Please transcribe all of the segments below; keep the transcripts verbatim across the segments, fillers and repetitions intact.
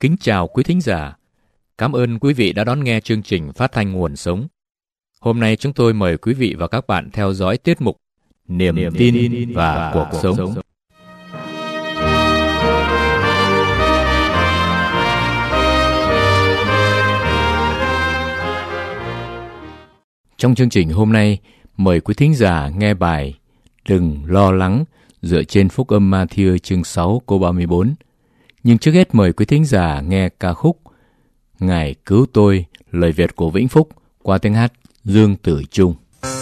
Kính chào quý thính giả. Cảm ơn quý vị đã đón nghe chương trình phát thanh Nguồn Sống. Hôm nay chúng tôi mời quý vị và các bạn theo dõi tiết mục Niềm, Niềm tin, tin và, và cuộc, cuộc sống. sống. Trong chương trình hôm nay, mời quý thính giả nghe bài Đừng lo lắng dựa trên Phúc âm Ma-thi-ơ chương sáu câu ba mươi bốn. Nhưng trước hết mời quý thính giả nghe ca khúc Ngài cứu tôi, lời Việt của Vĩnh Phúc qua tiếng hát Dương Tử Trung.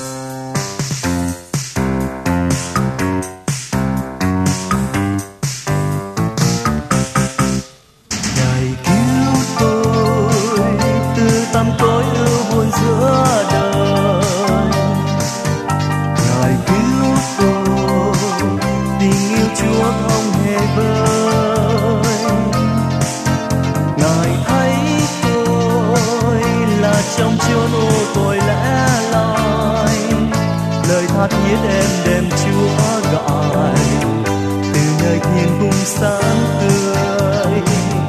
Ngài cứu tôi từ tăm tối ưu buồn giữa đời. Ngài cứu tôi, tình yêu Chúa không hề vơi. Ngài thấy tôi là trong chốn ô tôi lẽ loi, lời tha thiết êm đềm Chúa gọi từ nơi thiên cung sáng tươi.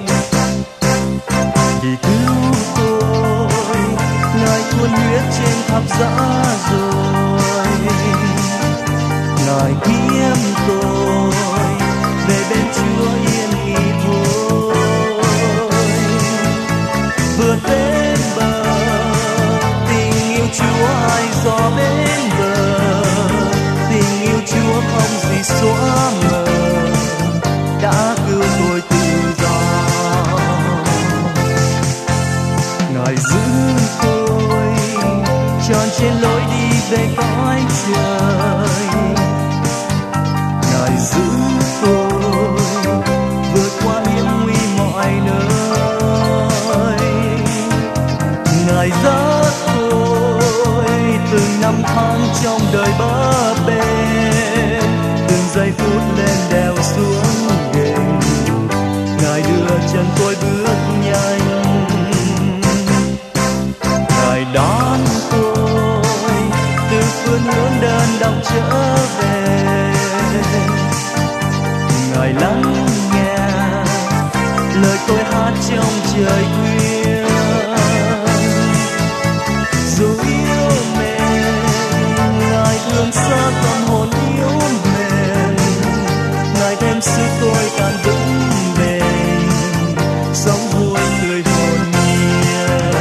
Vì cứu tôi, Ngài tuôn huyết trên thập giá rồi. Ngài kiếm tôi về bên Chúa yên nghỉ thôi. Vượt bên bờ, tình yêu Chúa ai dò bên bờ. Tình yêu Chúa không gì xóa mờ, đã cứu tôi tự do. Ngài giữ tôi tròn trên lối đi về cõi trời. Ngài giữ tôi vượt qua hiểm nguy mọi nơi. Ngài dắt tôi từng năm tháng trong đời bấp bênh, từng giây phút lên đèo xuống ghềnh. Ngài đưa chân tôi bước nhanh. Ngài đón tôi từ phương hướng đơn độc trở về. Ngài lắng nghe lời tôi hát trong trời khuya. Dù yêu mến, Ngài thương xót tâm hồn yếu mềm. Ngài thêm sức tôi càng vững bền, sống vui tươi hồn nhiên.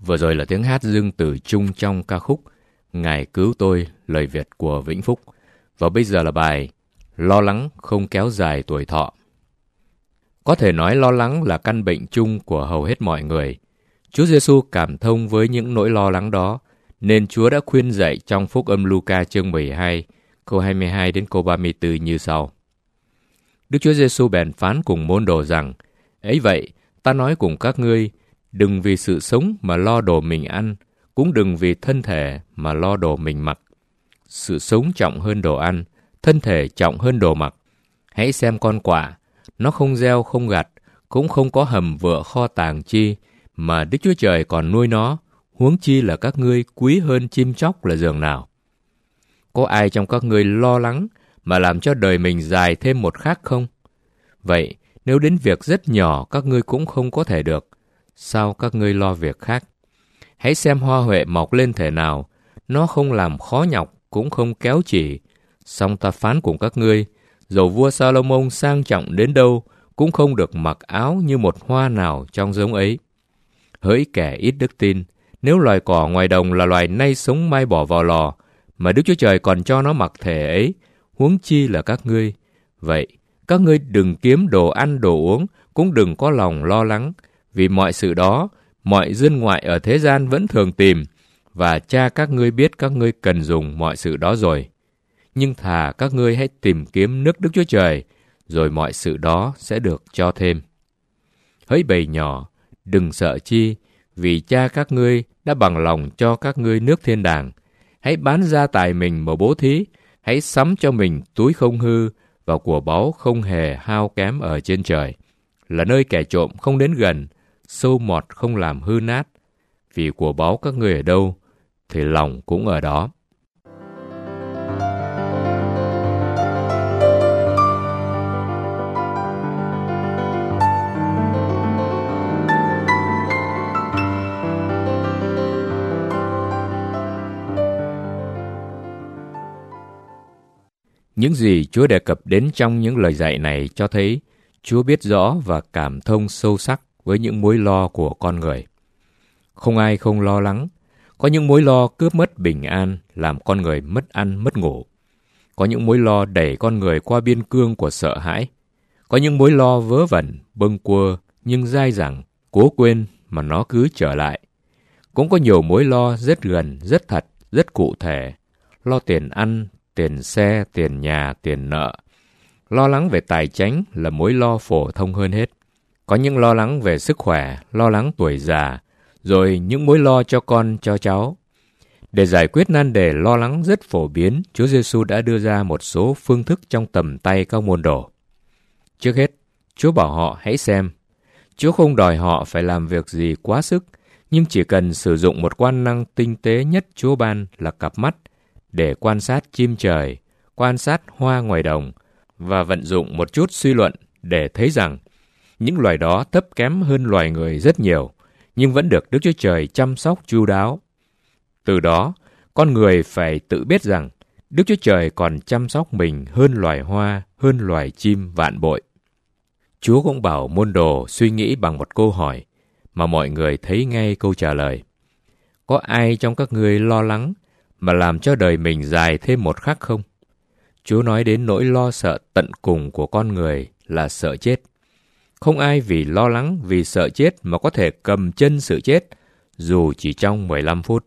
Vừa rồi là tiếng hát Dương Tử Trung trong ca khúc Ngài Cứu Tôi, lời Việt của Vĩnh Phúc. Và bây giờ là bài Lo Lắng Không Kéo Dài Tuổi Thọ. Có thể nói lo lắng là căn bệnh chung của hầu hết mọi người. Chúa Giêsu cảm thông với những nỗi lo lắng đó, nên Chúa đã khuyên dạy trong Phúc Âm Luca chương mười hai, câu hai mươi hai đến câu ba mươi tư như sau. Đức Chúa Giêsu bèn phán cùng môn đồ rằng: ấy vậy, ta nói cùng các ngươi, đừng vì sự sống mà lo đồ mình ăn, cũng đừng vì thân thể mà lo đồ mình mặc. Sự sống trọng hơn đồ ăn, thân thể trọng hơn đồ mặc. Hãy xem con quạ, nó không gieo không gặt, cũng không có hầm vựa kho tàng chi, mà Đức Chúa Trời còn nuôi nó, huống chi là các ngươi quý hơn chim chóc là giường nào. Có ai trong các ngươi lo lắng mà làm cho đời mình dài thêm một khắc không? Vậy, nếu đến việc rất nhỏ các ngươi cũng không có thể được, sao các ngươi lo việc khác? Hãy xem hoa huệ mọc lên thể nào, nó không làm khó nhọc, cũng không kéo chỉ. Song ta phán cùng các ngươi, dầu vua Sa-lô-môn sang trọng đến đâu, cũng không được mặc áo như một hoa nào trong giống ấy. Hỡi kẻ ít đức tin, nếu loài cỏ ngoài đồng là loài nay sống mai bỏ vào lò, mà Đức Chúa Trời còn cho nó mặc thể ấy, huống chi là các ngươi. Vậy, các ngươi đừng kiếm đồ ăn đồ uống, cũng đừng có lòng lo lắng, vì mọi sự đó, mọi dân ngoại ở thế gian vẫn thường tìm, và cha các ngươi biết các ngươi cần dùng mọi sự đó rồi. Nhưng thà các ngươi hãy tìm kiếm nước Đức Chúa Trời, rồi mọi sự đó sẽ được cho thêm. Hỡi bầy nhỏ, đừng sợ chi, vì cha các ngươi đã bằng lòng cho các ngươi nước thiên đàng. Hãy bán gia tài mình mà bố thí, hãy sắm cho mình túi không hư và của báu không hề hao kém ở trên trời, là nơi kẻ trộm không đến gần, sâu mọt không làm hư nát. Vì của báu các ngươi ở đâu, thì lòng cũng ở đó. Những gì Chúa đề cập đến trong những lời dạy này cho thấy Chúa biết rõ và cảm thông sâu sắc với những mối lo của con người. Không ai không lo lắng. Có những mối lo cướp mất bình an, làm con người mất ăn, mất ngủ. Có những mối lo đẩy con người qua biên cương của sợ hãi. Có những mối lo vớ vẩn, bâng quơ, nhưng dai dẳng, cố quên mà nó cứ trở lại. Cũng có nhiều mối lo rất gần, rất thật, rất cụ thể. Lo tiền ăn, tiền xe, tiền nhà, tiền nợ. Lo lắng về tài chánh là mối lo phổ thông hơn hết. Có những lo lắng về sức khỏe, lo lắng tuổi già, rồi những mối lo cho con, cho cháu. Để giải quyết nan đề lo lắng rất phổ biến, Chúa Giêsu đã đưa ra một số phương thức trong tầm tay các môn đồ. Trước hết, Chúa bảo họ hãy xem. Chúa không đòi họ phải làm việc gì quá sức, nhưng chỉ cần sử dụng một quan năng tinh tế nhất Chúa ban là cặp mắt, để quan sát chim trời, quan sát hoa ngoài đồng, và vận dụng một chút suy luận để thấy rằng những loài đó thấp kém hơn loài người rất nhiều, nhưng vẫn được Đức Chúa Trời chăm sóc chu đáo. Từ đó, con người phải tự biết rằng Đức Chúa Trời còn chăm sóc mình hơn loài hoa, hơn loài chim vạn bội. Chúa cũng bảo môn đồ suy nghĩ bằng một câu hỏi mà mọi người thấy ngay câu trả lời. Có ai trong các ngươi lo lắng mà làm cho đời mình dài thêm một khắc không? Chúa nói đến nỗi lo sợ tận cùng của con người là sợ chết. Không ai vì lo lắng, vì sợ chết mà có thể cầm chân sự chết, dù chỉ trong mười lăm phút.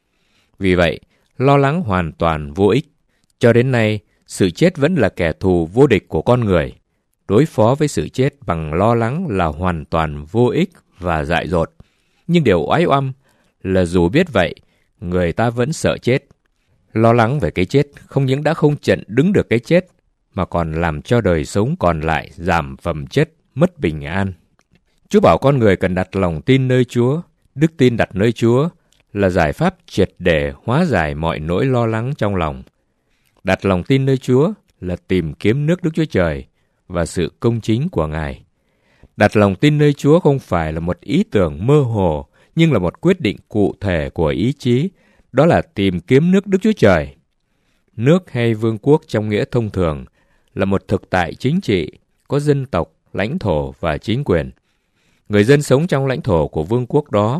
Vì vậy, lo lắng hoàn toàn vô ích. Cho đến nay, sự chết vẫn là kẻ thù vô địch của con người. Đối phó với sự chết bằng lo lắng là hoàn toàn vô ích và dại dột. Nhưng điều oái oăm là dù biết vậy, người ta vẫn sợ chết. Lo lắng về cái chết không những đã không chặn đứng được cái chết, mà còn làm cho đời sống còn lại giảm phẩm chất, mất bình an. Chúa bảo con người cần đặt lòng tin nơi Chúa. Đức tin đặt nơi Chúa là giải pháp triệt để hóa giải mọi nỗi lo lắng trong lòng. Đặt lòng tin nơi Chúa là tìm kiếm nước Đức Chúa Trời và sự công chính của Ngài. Đặt lòng tin nơi Chúa không phải là một ý tưởng mơ hồ, nhưng là một quyết định cụ thể của ý chí, đó là tìm kiếm nước Đức Chúa Trời. Nước hay vương quốc trong nghĩa thông thường là một thực tại chính trị, có dân tộc, lãnh thổ và chính quyền. Người dân sống trong lãnh thổ của vương quốc đó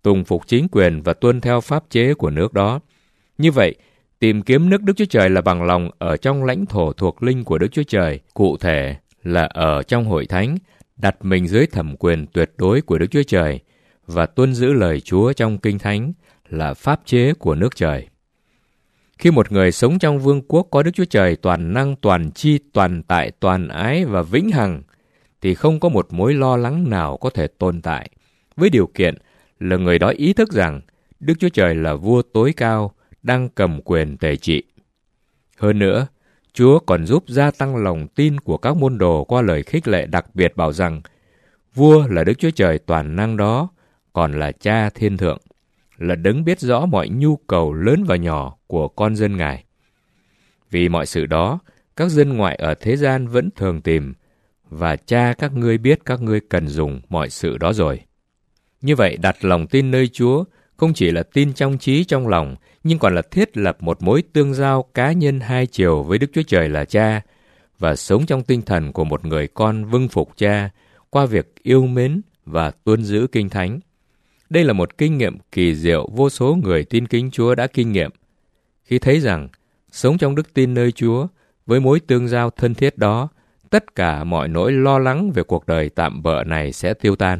tùng phục chính quyền và tuân theo pháp chế của nước đó. Như vậy, tìm kiếm nước Đức Chúa Trời là bằng lòng ở trong lãnh thổ thuộc linh của Đức Chúa Trời, cụ thể là ở trong hội thánh, đặt mình dưới thẩm quyền tuyệt đối của Đức Chúa Trời và tuân giữ lời Chúa trong Kinh Thánh là pháp chế của nước trời. Khi một người sống trong vương quốc có Đức Chúa Trời toàn năng, toàn chi, toàn tại, toàn ái và vĩnh hằng, thì không có một mối lo lắng nào có thể tồn tại, với điều kiện là người đó ý thức rằng Đức Chúa Trời là vua tối cao, đang cầm quyền tể trị. Hơn nữa, Chúa còn giúp gia tăng lòng tin của các môn đồ qua lời khích lệ đặc biệt bảo rằng vua là Đức Chúa Trời toàn năng đó, còn là Cha thiên thượng, là đấng biết rõ mọi nhu cầu lớn và nhỏ của con dân Ngài. Vì mọi sự đó, các dân ngoại ở thế gian vẫn thường tìm, và Cha các ngươi biết các ngươi cần dùng mọi sự đó rồi. Như vậy, đặt lòng tin nơi Chúa không chỉ là tin trong trí trong lòng, nhưng còn là thiết lập một mối tương giao cá nhân hai chiều với Đức Chúa Trời là Cha, và sống trong tinh thần của một người con vâng phục Cha qua việc yêu mến và tuân giữ Kinh Thánh. Đây là một kinh nghiệm kỳ diệu vô số người tin kính Chúa đã kinh nghiệm, khi thấy rằng sống trong đức tin nơi Chúa với mối tương giao thân thiết đó, tất cả mọi nỗi lo lắng về cuộc đời tạm bợ này sẽ tiêu tan.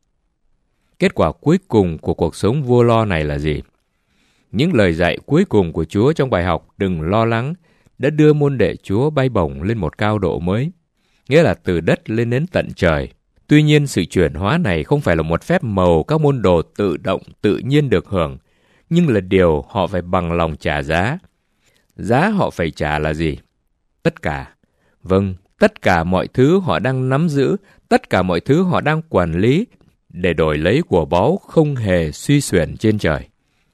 Kết quả cuối cùng của cuộc sống vô lo này là gì? Những lời dạy cuối cùng của Chúa trong bài học đừng lo lắng đã đưa môn đệ Chúa bay bổng lên một cao độ mới, nghĩa là từ đất lên đến tận trời. Tuy nhiên, sự chuyển hóa này không phải là một phép màu các môn đồ tự động, tự nhiên được hưởng, nhưng là điều họ phải bằng lòng trả giá. Giá họ phải trả là gì? Tất cả. Vâng, tất cả mọi thứ họ đang nắm giữ, tất cả mọi thứ họ đang quản lý, để đổi lấy của báu không hề suy xuyển trên trời.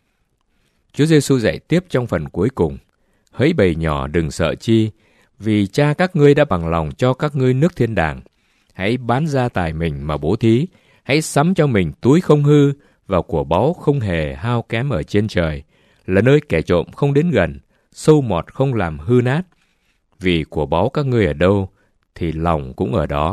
Chúa Giêsu dạy tiếp trong phần cuối cùng: hỡi bầy nhỏ đừng sợ chi, vì Cha các ngươi đã bằng lòng cho các ngươi nước thiên đàng. Hãy bán gia tài mình mà bố thí, hãy sắm cho mình túi không hư và của báu không hề hao kém ở trên trời, là nơi kẻ trộm không đến gần, sâu mọt không làm hư nát. Vì của báu các ngươi ở đâu, thì lòng cũng ở đó.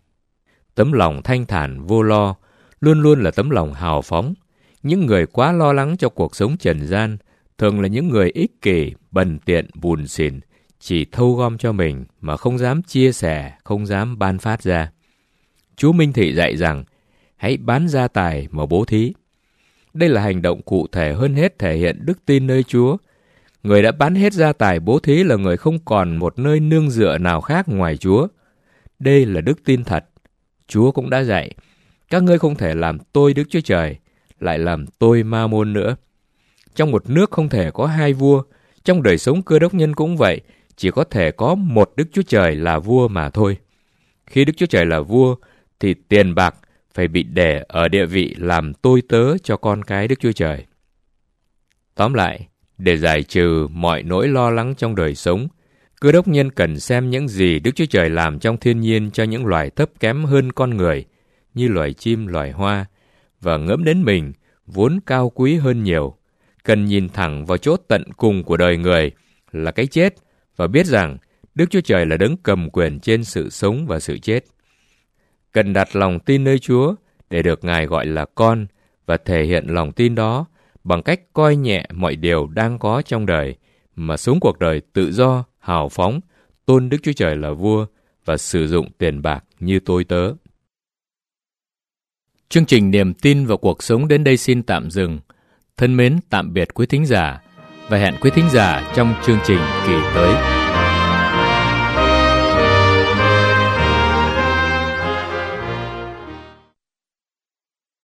Tấm lòng thanh thản vô lo luôn luôn là tấm lòng hào phóng. Những người quá lo lắng cho cuộc sống trần gian thường là những người ích kỷ, bần tiện, bùn xỉn, chỉ thâu gom cho mình mà không dám chia sẻ, không dám ban phát ra. Chúa Minh Thị dạy rằng hãy bán gia tài mà bố thí. Đây là hành động cụ thể hơn hết thể hiện đức tin nơi Chúa. Người đã bán hết gia tài bố thí là người không còn một nơi nương dựa nào khác ngoài Chúa. Đây là đức tin thật. Chúa cũng đã dạy, các ngươi không thể làm tôi Đức Chúa Trời, lại làm tôi ma môn nữa. Trong một nước không thể có hai vua, trong đời sống Cơ Đốc nhân cũng vậy, chỉ có thể có một Đức Chúa Trời là vua mà thôi. Khi Đức Chúa Trời là vua, thì tiền bạc phải bị để ở địa vị làm tôi tớ cho con cái Đức Chúa Trời. Tóm lại, để giải trừ mọi nỗi lo lắng trong đời sống, Cơ Đốc nhân cần xem những gì Đức Chúa Trời làm trong thiên nhiên cho những loài thấp kém hơn con người, như loài chim, loài hoa, và ngẫm đến mình, vốn cao quý hơn nhiều. Cần nhìn thẳng vào chỗ tận cùng của đời người, là cái chết, và biết rằng Đức Chúa Trời là đấng cầm quyền trên sự sống và sự chết. Cần đặt lòng tin nơi Chúa để được Ngài gọi là con, và thể hiện lòng tin đó bằng cách coi nhẹ mọi điều đang có trong đời, mà sống cuộc đời tự do, hào phóng, tôn Đức Chúa Trời là vua và sử dụng tiền bạc như tôi tớ. Chương trình Niềm tin vào cuộc sống đến đây xin tạm dừng. Thân mến tạm biệt quý thính giả và hẹn quý thính giả trong chương trình kỳ tới.